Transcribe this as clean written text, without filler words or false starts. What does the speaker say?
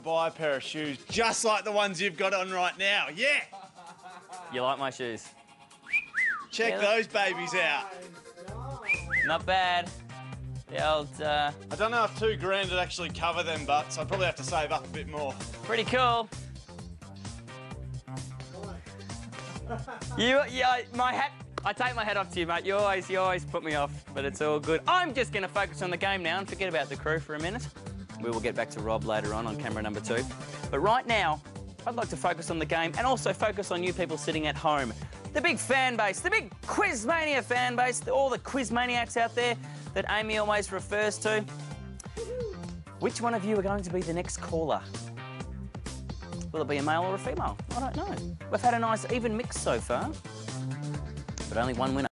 Buy a pair of shoes just like the ones you've got on right now. Yeah! You like my shoes? Check those babies out. Not bad. The old, I don't know if $2,000 would actually cover them butts. I'd probably have to save up a bit more. pretty cool. My hat. I take my hat off to you, mate. You always put me off, but it's all good. I'm just going to focus on the game now and forget about the crew for a minute. We will get back to Rob later on camera number 2. But right now, I'd like to focus on the game and also focus on you people sitting at home. The big fan base, the big Quizmania fan base, all the Quizmaniacs out there that Amy always refers to. Which one of you are going to be the next caller? Will it be a male or a female? I don't know. We've had a nice even mix so far, but only one winner.